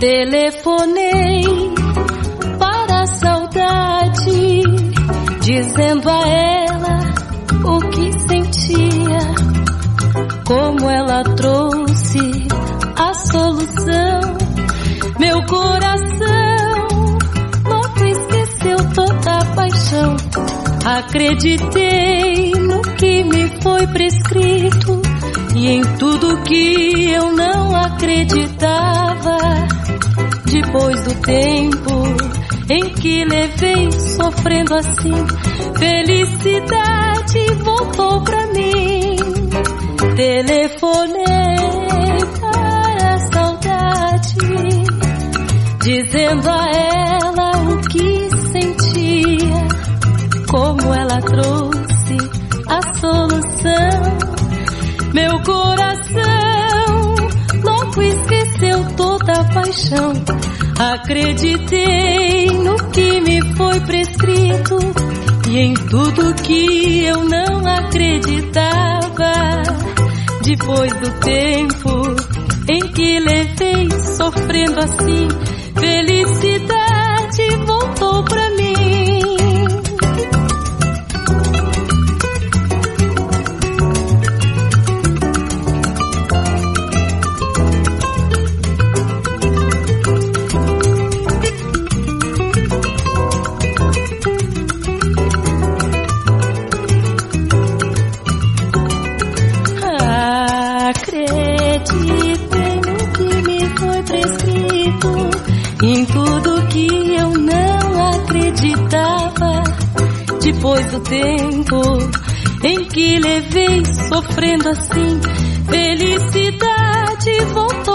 Telefonei para a saudade, dizendo a ela o que sentia, como ela trouxe a solução. Meu coração logo esqueceu toda a paixão. Acreditei no que me foi prescrito e em tudo que eu não acreditava. Depois do tempo em que levei sofrendo assim, felicidade voltou pra mim. Telefonei para a saudade, dizendo a ela o que sentia, como ela trouxe a solução. Meu coração logo esqueceu toda a paixão. Acreditei no que me foi prescrito e em tudo que eu não acreditava. Depois do tempo em que levei sofrendo assim, felicidade voltou pra mim. Acreditei no que me foi prescrito, em tudo que eu não acreditava. Depois do tempo em que levei sofrendo assim, felicidade voltou.